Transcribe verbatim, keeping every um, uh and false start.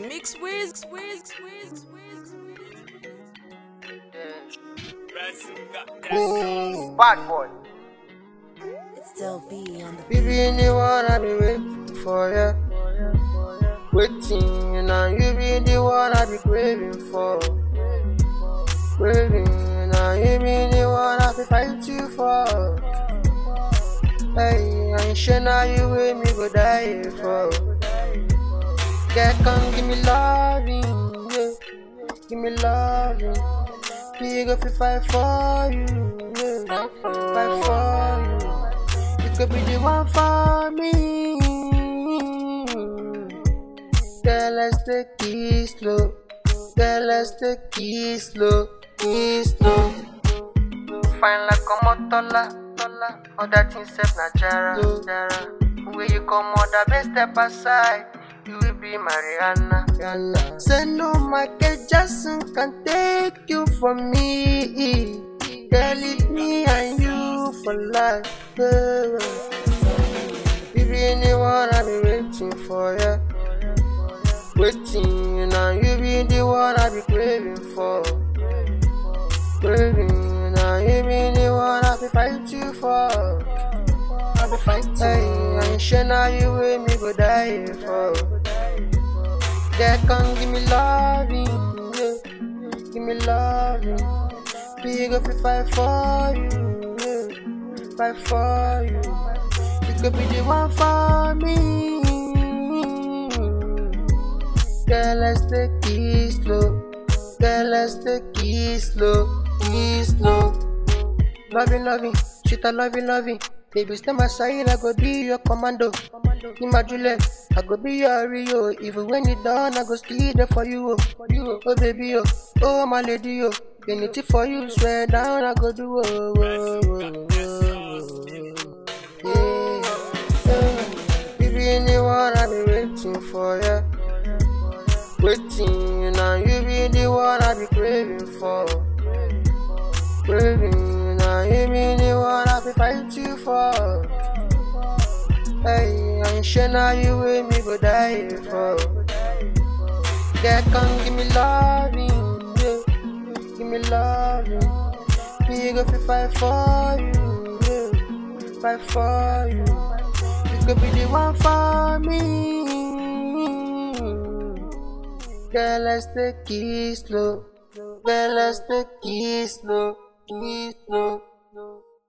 Mix Wiz, Wiz, Wiz, Wiz, Ooh, bad boy. It's still be on the Baby, anyone I be waiting for ya. Waiting, now you be the one I be craving for. Craving, now you be the one I be fighting for. Hey, I ain't sure now you with me go die for. Girl, come give me loving, yeah. Give me loving. We go fi fight for you, yeah. Fight for you. You could be the one for me. Girl, let's take it slow. Girl, let's take it slow, it slow. Fine like a motola, tola. Other things except Najara, Jara. Where you come out, the best step aside. You will be Mariana. Rihanna. Say no, Michael Jackson can take you from me. Girl, it's me and you for life. Baby, anyone I be waiting for ya. Waiting, now you be the one I be craving for. Craving, now you be the one I be fighting for. I be fighting. Hey, I ain't sure now you with me go die for. Girl, come give me loving, yeah. Give me loving. We go fi fight for you, yeah. Fight for you. You could be the one for me. Girl, let's take it slow. Girl, let's take it slow, it slow. Loving, loving, sweet loving, loving. Baby, stay my side, I go be your commando. In my Juliet, I go be your Rio. Even when you done, I go stay there for you. Oh, oh baby, oh, oh my lady, oh. Anything for you, swear down, I go do. Oh, oh, oh, oh. Yeah, yeah. Baby, anyone I be waiting for ya. Waiting, now you be the one I be craving for. Craving, now you be the one I be fighting for. Hey, I ain't sure now you with me go die for. Girl, come give me loving, yeah. Give me loving. We go fi fight for you, yeah. Fight for you. You could be the one for me. Girl, let's take it slow. Girl, let's take it slow, it slow.